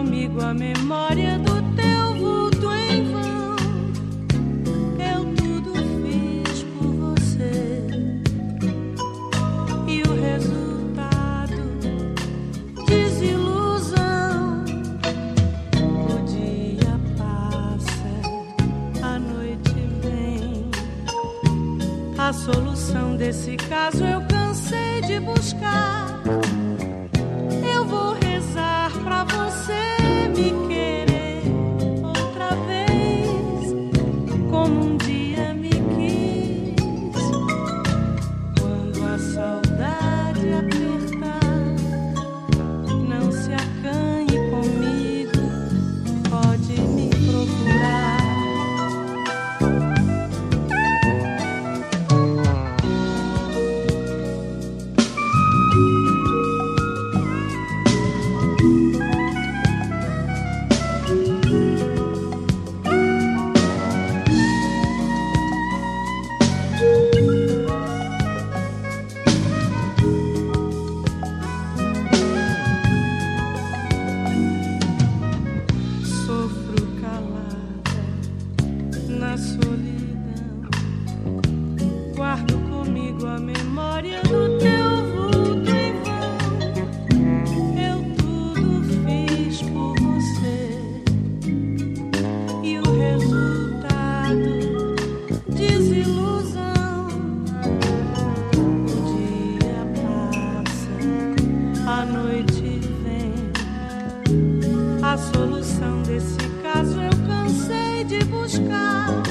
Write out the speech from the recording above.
comigo a memória do teu vulto em vão. Eu tudo fiz por você e o resultado, desilusão. O dia passa, a noite vem. A solução desse caso eu cansei de buscar. Eu vou rezar pra você me querer outra vez, como um dia me quis. Quando a saudade apertar, não se acanhe comigo, pode me procurar. Na solidão, guardo comigo a memória do teu vulto em vão. Eu tudo fiz por você e o resultado, desilusão. O dia passa, a noite vem. A solução desse caso eu cansei de buscar.